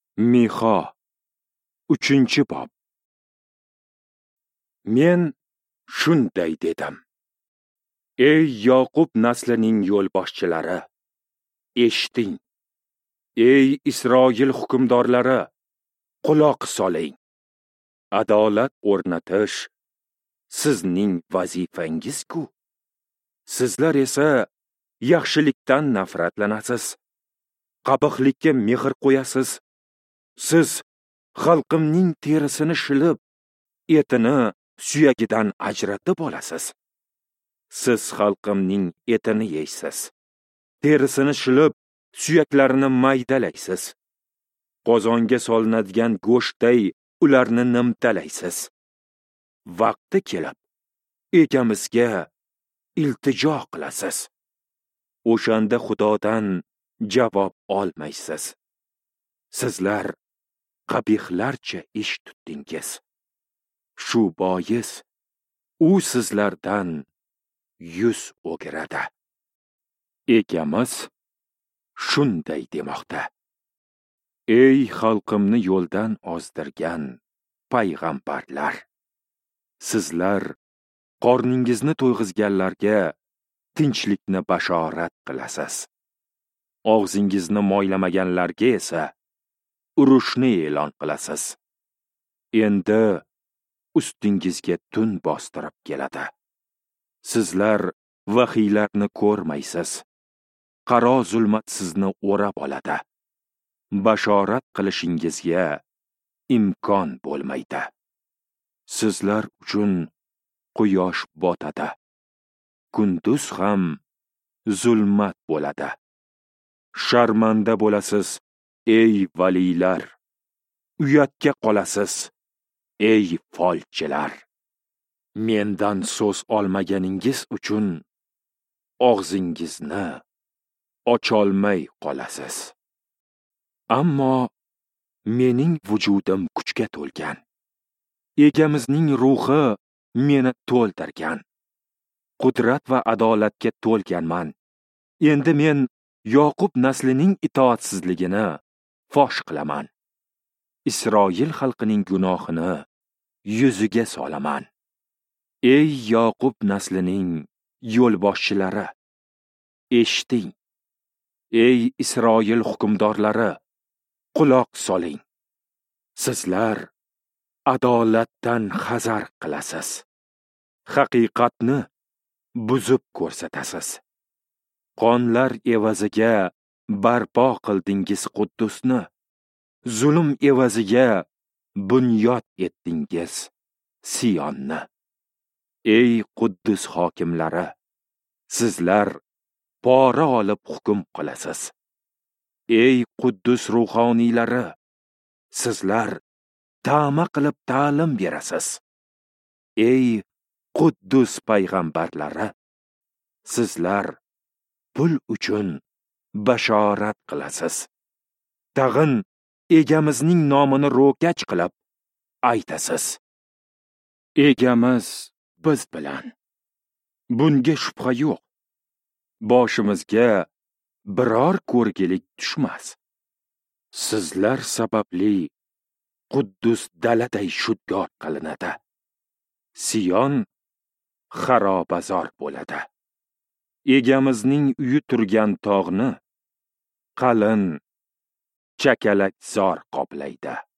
Miho 3-bob. Men shunday dedim. Ey Yoqub naslining yo'lboshchilari, eshiting. Ey Isroil hukmdorlari, quloq soling. Adolat o'rnatish sizning vazifangiz-ku. Sizlar esa yaxshilikdan nafratlanasiz. Qabihlikka mehr qo'yasiz. Siz xalqimning terisini shilib, etini suyagidan ajratib olasiz. Siz xalqimning etini yeysiz. Terisini shilib, suyaklarini maydalaysiz. Qozonga solinadigan go'shtday ularni nimtalaysiz. Vaqti kelib, egamizga iltijo qilasiz. O'shanda Xudodan javob olmaysiz. Sizlar qabihlarcha ish tutdingiz. Shu bois u sizlardan yuz o'giradi. Egamiz shunday demoqda. Ey xalqimni yo'ldan ozdirgan payg'ambarlar! Sizlar qorningizni to'yg'izganlarga tinchlikni bashorat qilasiz. Og'zingizni moylamaganlarga esa urushni e'lon qilasiz. Endi ustingizga tun bostirib keladi. Sizlar vahiylarni ko'rmaysiz. Qaro zulmat sizni o'rab oladi. Bashorat qilishingizga imkon bo'lmaydi. Sizlar uchun quyosh botadi. Kunduz ham zulmat bo'ladi. Sharmanda bo'lasiz, ey valiylar. Uyatga qolasiz, ey folchilar. Mendan so'z olmaganingiz uchun og'zingizni ocholmay qolasiz. Ammo mening vujudim kuchga to'lgan. Egamizning ruhi meni to'ldirgan. Qudrat va adolatga to'lganman. Endi men Yoqub naslining itoatsizligini fosh qilaman. Isroil xalqining gunohini yuziga solaman. Ey Yoqub naslining yo'lboshchilari, eshiting. Ey Isroil hukmdorlari, quloq soling. Sizlar adolatdan hazar qilasiz. Haqiqatni buzib ko'rsatasiz. Qonlar evaziga barpo qildingiz Quddusni. Zulm evaziga bunyod etdingiz Siyonni. Ey Quddus hokimlari, sizlar pora olib hukm qilasiz. Ey Quddus ruhoniylari, sizlar ta'ma qilib ta'lim berasiz. Ey Quddus payg'ambarlari, sizlar pul uchun bashorat qilasiz. Tag'in egamizning nomini ro'kach qilib aytasiz. Egamiz biz bilan. Bunga shubha yo'q. Boshimizga biror ko'rgilik tushmas. Sizlar sababli Quddus daladay shudgor qilinadi. Siyon xarobazor bo'ladi. Egamizning uyi turgan tog'ni qalin chakalakzor qoplaydi.